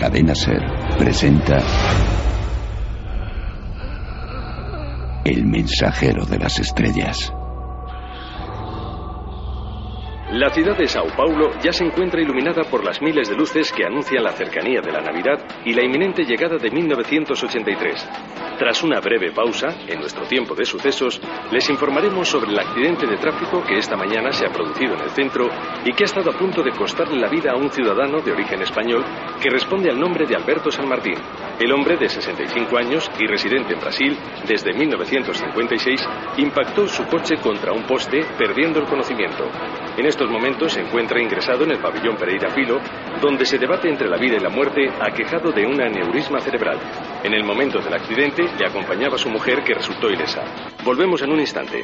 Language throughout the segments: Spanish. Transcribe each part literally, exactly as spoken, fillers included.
Cadena SER presenta El mensajero de las estrellas. La ciudad de Sao Paulo ya se encuentra iluminada por las miles de luces que anuncian la cercanía de la Navidad y la inminente llegada de mil novecientos ochenta y tres. Tras una breve pausa, en nuestro tiempo de sucesos, les informaremos sobre el accidente de tráfico que esta mañana se ha producido en el centro y que ha estado a punto de costarle la vida a un ciudadano de origen español que responde al nombre de Alberto San Martín. El hombre de sesenta y cinco años y residente en Brasil desde mil novecientos cincuenta y seis impactó su coche contra un poste, perdiendo el conocimiento. En estos momentos se encuentra ingresado en el pabellón Pereira Filo, donde se debate entre la vida y la muerte, aquejado de un aneurisma cerebral. En el momento del accidente le acompañaba su mujer, que resultó ilesa. Volvemos en un instante.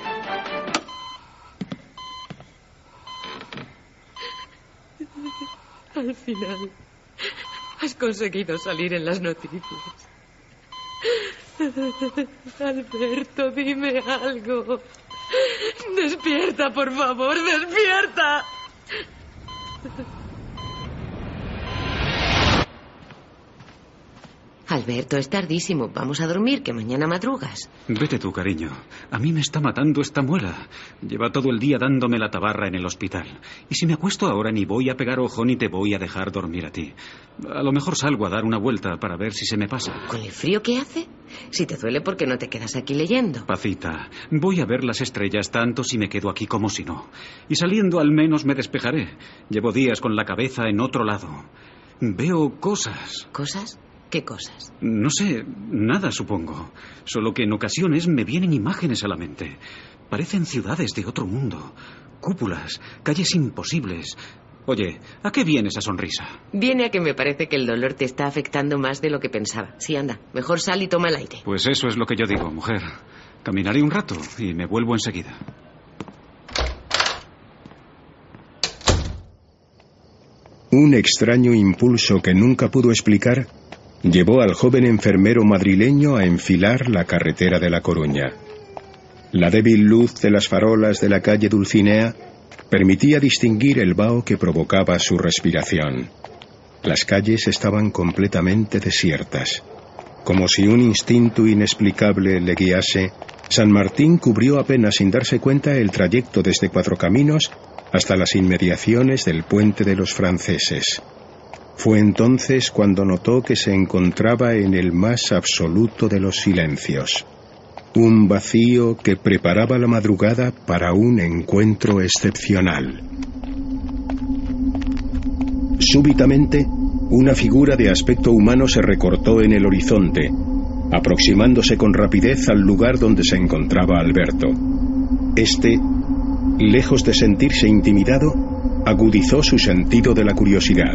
Al final, has conseguido salir en las noticias. Alberto, dime algo. Despierta, por favor, despierta. Alberto, es tardísimo. Vamos a dormir, que mañana madrugas. Vete tú, cariño. A mí me está matando esta muela. Lleva todo el día dándome la tabarra en el hospital. Y si me acuesto ahora ni voy a pegar ojo ni te voy a dejar dormir a ti. A lo mejor salgo a dar una vuelta para ver si se me pasa. ¿Con el frío que hace? Si te duele, ¿por qué no te quedas aquí leyendo? Pacita, voy a ver las estrellas tanto si me quedo aquí como si no. Y saliendo al menos me despejaré. Llevo días con la cabeza en otro lado. Veo cosas. ¿Cosas? ¿Qué cosas? No sé, nada supongo. Solo que en ocasiones me vienen imágenes a la mente. Parecen ciudades de otro mundo. Cúpulas, calles imposibles. Oye, ¿a qué viene esa sonrisa? Viene a que me parece que el dolor te está afectando más de lo que pensaba. Sí, anda, mejor sal y toma el aire. Pues eso es lo que yo digo, mujer. Caminaré un rato y me vuelvo enseguida. Un extraño impulso que nunca pudo explicar llevó al joven enfermero madrileño a enfilar la carretera de La Coruña. La débil luz de las farolas de la calle Dulcinea permitía distinguir el vaho que provocaba su respiración. Las calles estaban completamente desiertas. Como si un instinto inexplicable le guiase, San Martín cubrió apenas sin darse cuenta el trayecto desde Cuatro Caminos hasta las inmediaciones del Puente de los Franceses. Fue entonces cuando notó que se encontraba en el más absoluto de los silencios. Un vacío que preparaba la madrugada para un encuentro excepcional. Súbitamente, una figura de aspecto humano se recortó en el horizonte, aproximándose con rapidez al lugar donde se encontraba Alberto. Este, lejos de sentirse intimidado, agudizó su sentido de la curiosidad.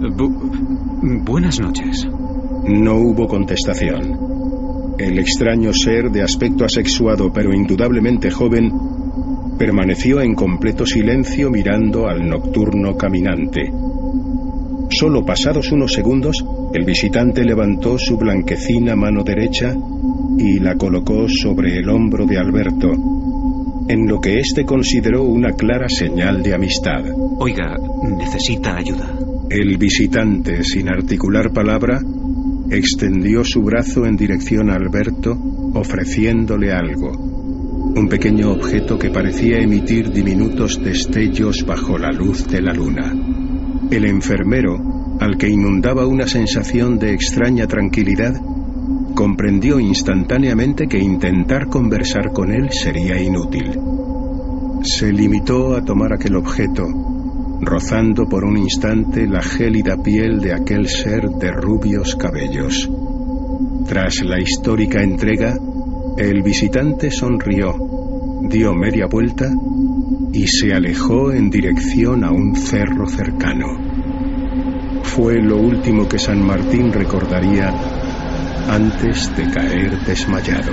Bu- buenas noches. No hubo contestación. El extraño ser de aspecto asexuado pero indudablemente joven permaneció en completo silencio mirando al nocturno caminante. Solo pasados unos segundos, el visitante levantó su blanquecina mano derecha y la colocó sobre el hombro de Alberto, en lo que éste consideró una clara señal de amistad. Oiga, ¿necesita ayuda? El visitante, sin articular palabra, extendió su brazo en dirección a Alberto, ofreciéndole algo. Un pequeño objeto que parecía emitir diminutos destellos bajo la luz de la luna. El enfermero, al que inundaba una sensación de extraña tranquilidad, comprendió instantáneamente que intentar conversar con él sería inútil. Se limitó a tomar aquel objeto, rozando por un instante la gélida piel de aquel ser de rubios cabellos. Tras la histórica entrega, el visitante sonrió, dio media vuelta y se alejó en dirección a un cerro cercano. Fue lo último que San Martín recordaría antes de caer desmayado.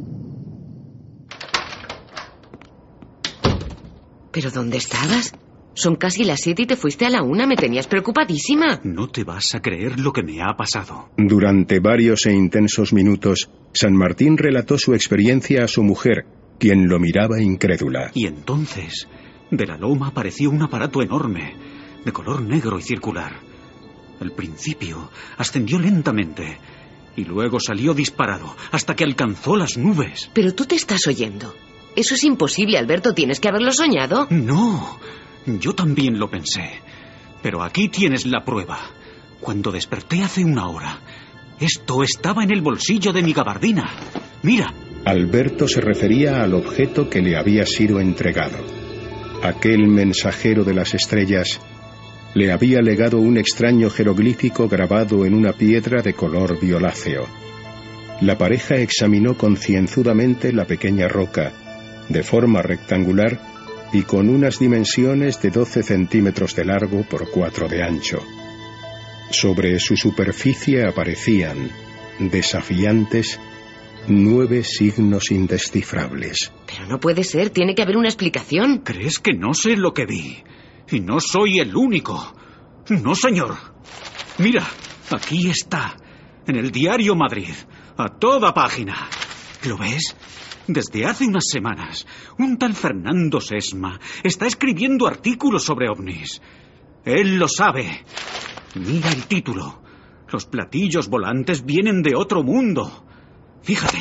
¿Pero dónde estabas? Son casi las siete y te fuiste a la una. Me tenías preocupadísima. No te vas a creer lo que me ha pasado. Durante varios e intensos minutos, San Martín relató su experiencia a su mujer, quien lo miraba incrédula. Y entonces, de la loma apareció un aparato enorme, de color negro y circular. Al principio, ascendió lentamente, y luego salió disparado, hasta que alcanzó las nubes. Pero tú te estás oyendo. Eso es imposible, Alberto. ¿Tienes que haberlo soñado? No, yo también lo pensé. Pero aquí tienes la prueba. Cuando desperté hace una hora, esto estaba en el bolsillo de mi gabardina. Mira. Alberto se refería al objeto que le había sido entregado. Aquel mensajero de las estrellas le había legado un extraño jeroglífico grabado en una piedra de color violáceo. La pareja examinó concienzudamente la pequeña roca, de forma rectangular y con unas dimensiones de doce centímetros de largo por cuatro de ancho. Sobre su superficie aparecían, desafiantes, nueve signos indescifrables. Pero no puede ser, tiene que haber una explicación. ¿Crees que no sé lo que vi? Y no soy el único. No, señor. Mira, aquí está, en el diario Madrid, a toda página. ¿Lo ves? Desde hace unas semanas, un tal Fernando Sesma está escribiendo artículos sobre ovnis. Él lo sabe. Mira el título. Los platillos volantes vienen de otro mundo. Fíjate.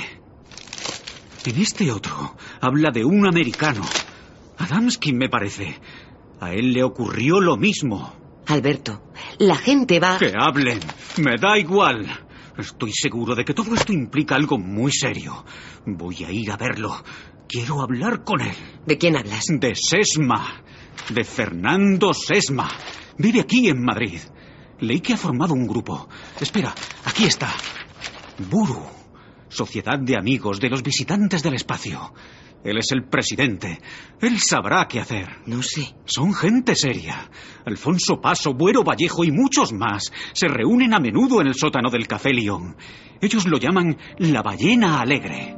En este otro habla de un americano. Adamski, me parece. A él le ocurrió lo mismo. Alberto, la gente va... Que hablen. Me da igual. Estoy seguro de que todo esto implica algo muy serio. Voy a ir a verlo. Quiero hablar con él. ¿De quién hablas? De Sesma. De Fernando Sesma. Vive aquí en Madrid. Leí que ha formado un grupo. Espera, aquí está. Buru. Sociedad de amigos de los visitantes del espacio. Él es el presidente. Él sabrá qué hacer. No sé. Son gente seria. Alfonso Paso, Buero Vallejo y muchos más se reúnen a menudo en el sótano del Café León. Ellos lo llaman la ballena alegre.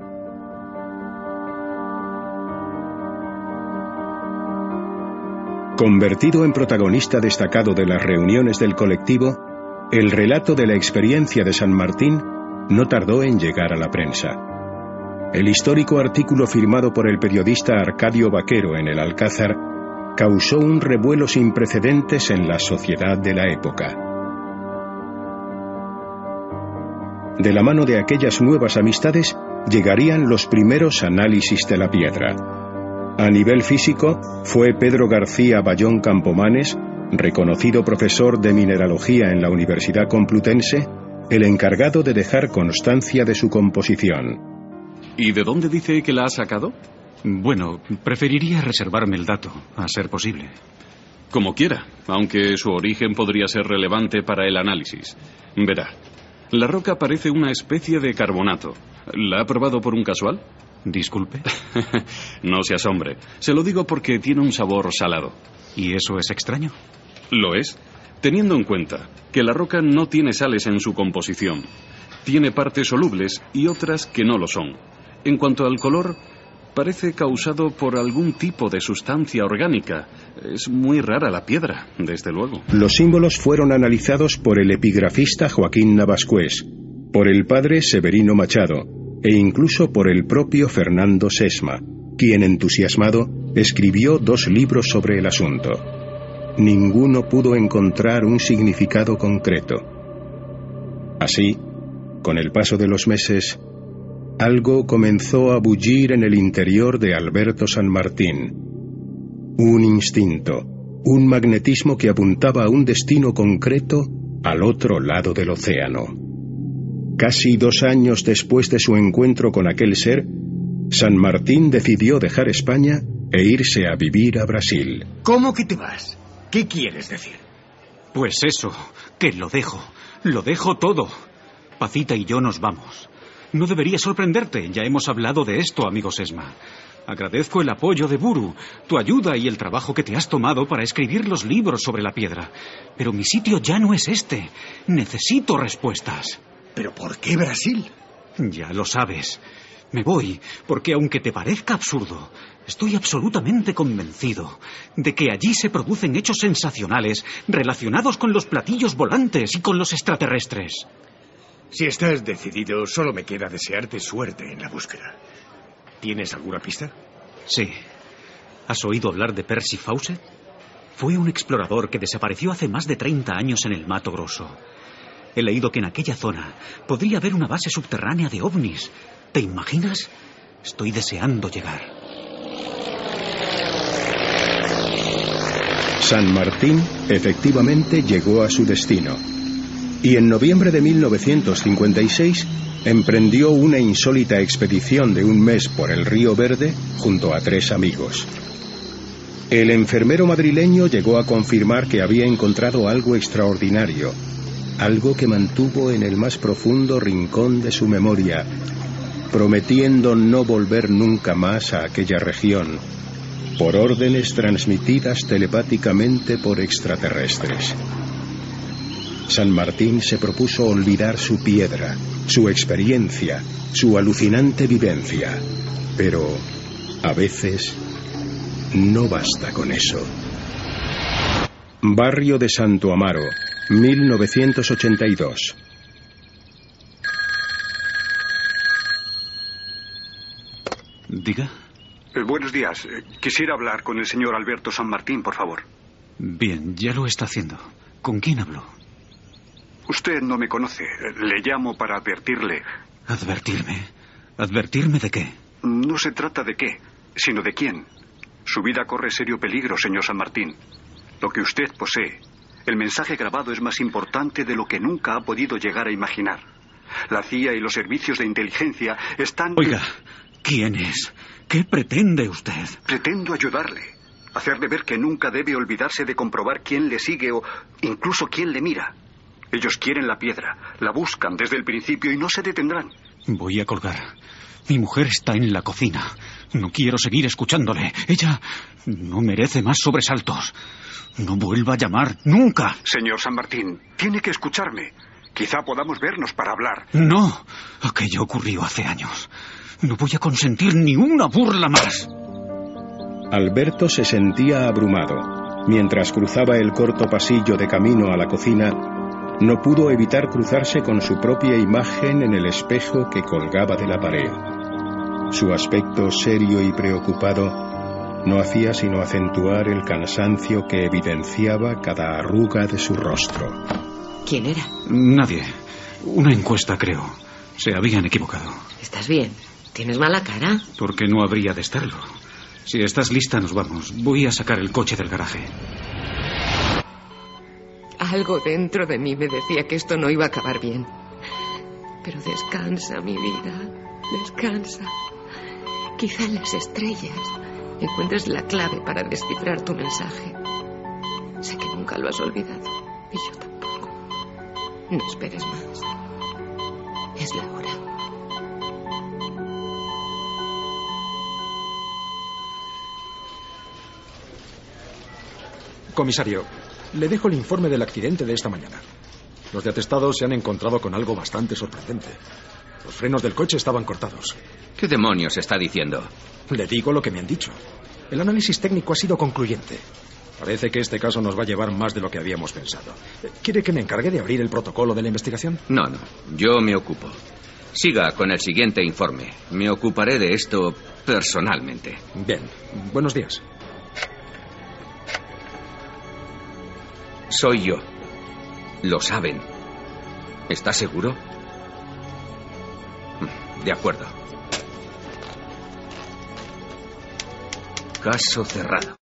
Convertido en protagonista destacado de las reuniones del colectivo, el relato de la experiencia de San Martín no tardó en llegar a la prensa. El histórico artículo firmado por el periodista Arcadio Vaquero en el Alcázar causó un revuelo sin precedentes en la sociedad de la época. De la mano de aquellas nuevas amistades llegarían los primeros análisis de la piedra. A nivel físico, fue Pedro García Bayón Campomanes, reconocido profesor de mineralogía en la Universidad Complutense, el encargado de dejar constancia de su composición. ¿Y de dónde dice que la ha sacado? Bueno, preferiría reservarme el dato, a ser posible. Como quiera, aunque su origen podría ser relevante para el análisis. Verá, la roca parece una especie de carbonato. ¿La ha probado por un casual? Disculpe. No se asombre. Se lo digo porque tiene un sabor salado. ¿Y eso es extraño? Lo es, teniendo en cuenta que la roca no tiene sales en su composición. Tiene partes solubles y otras que no lo son. En cuanto al color, parece causado por algún tipo de sustancia orgánica. Es muy rara la piedra, desde luego. Los símbolos fueron analizados por el epigrafista Joaquín Navascués, por el padre Severino Machado e incluso por el propio Fernando Sesma, quien, entusiasmado, escribió dos libros sobre el asunto. Ninguno pudo encontrar un significado concreto. Así, con el paso de los meses, algo comenzó a bullir en el interior de Alberto San Martín. Un instinto, un magnetismo que apuntaba a un destino concreto al otro lado del océano. Casi dos años después de su encuentro con aquel ser, San Martín decidió dejar España e irse a vivir a Brasil. ¿Cómo que te vas? ¿Qué quieres decir? Pues eso, que lo dejo. Lo dejo todo. Pacita y yo nos vamos. No debería sorprenderte, ya hemos hablado de esto, amigo Sesma. Agradezco el apoyo de Buru, tu ayuda y el trabajo que te has tomado para escribir los libros sobre la piedra. Pero mi sitio ya no es este. Necesito respuestas. ¿Pero por qué Brasil? Ya lo sabes. Me voy porque, aunque te parezca absurdo, estoy absolutamente convencido de que allí se producen hechos sensacionales relacionados con los platillos volantes y con los extraterrestres. Si estás decidido, solo me queda desearte suerte en la búsqueda. ¿Tienes alguna pista? Sí. ¿Has oído hablar de Percy Fawcett? Fue un explorador que desapareció hace más de treinta años en el Mato Grosso. He leído que en aquella zona podría haber una base subterránea de ovnis. ¿Te imaginas? Estoy deseando llegar. San Martín efectivamente llegó a su destino. Y en noviembre de mil novecientos cincuenta y seis emprendió una insólita expedición de un mes por el Río Verde junto a tres amigos. El enfermero madrileño llegó a confirmar que había encontrado algo extraordinario, algo que mantuvo en el más profundo rincón de su memoria, prometiendo no volver nunca más a aquella región, por órdenes transmitidas telepáticamente por extraterrestres. San Martín se propuso olvidar su piedra, su experiencia, su alucinante vivencia, pero a veces no basta con eso. Barrio de Santo Amaro, mil novecientos ochenta y dos. Diga. Eh, buenos días. Eh, quisiera hablar con el señor Alberto San Martín, por favor. Bien, ya lo está haciendo. ¿Con quién habló? Usted no me conoce. Eh, le llamo para advertirle. ¿Advertirme? ¿Advertirme de qué? No se trata de qué, sino de quién. Su vida corre serio peligro, señor San Martín. Lo que usted posee, el mensaje grabado, es más importante de lo que nunca ha podido llegar a imaginar. La C I A y los servicios de inteligencia están... Oiga, ¿quién es? ¿Qué pretende usted? Pretendo ayudarle. Hacerle ver que nunca debe olvidarse de comprobar quién le sigue o incluso quién le mira. Ellos quieren la piedra, la buscan desde el principio y no se detendrán. Voy a colgar. Mi mujer está en la cocina. No quiero seguir escuchándole. Ella no merece más sobresaltos. No vuelva a llamar nunca. Señor San Martín, tiene que escucharme. Quizá podamos vernos para hablar. No, aquello ocurrió hace años. No voy a consentir ni una burla más. Alberto se sentía abrumado. Mientras cruzaba el corto pasillo de camino a la cocina, no pudo evitar cruzarse con su propia imagen en el espejo que colgaba de la pared. Su aspecto serio y preocupado no hacía sino acentuar el cansancio que evidenciaba cada arruga de su rostro. ¿Quién era? Nadie. Una encuesta, creo. Se habían equivocado. ¿Estás bien? ¿Tienes mala cara? ¿Por qué no habría de estarlo? Si estás lista, nos vamos. Voy a sacar el coche del garaje. Algo dentro de mí me decía que esto no iba a acabar bien. Pero descansa, mi vida. Descansa. Quizá en las estrellas encuentres la clave para descifrar tu mensaje. Sé que nunca lo has olvidado. Y yo tampoco. No esperes más. Es la hora. Comisario, le dejo el informe del accidente de esta mañana. Los de atestados se han encontrado con algo bastante sorprendente. Los frenos del coche estaban cortados. ¿Qué demonios está diciendo? Le digo lo que me han dicho. El análisis técnico ha sido concluyente. Parece que este caso nos va a llevar más de lo que habíamos pensado. ¿Quiere que me encargue de abrir el protocolo de la investigación? No, no. Yo me ocupo. Siga con el siguiente informe. Me ocuparé de esto personalmente. Bien. Buenos días. Soy yo. Lo saben. ¿Está seguro? De acuerdo. Caso cerrado.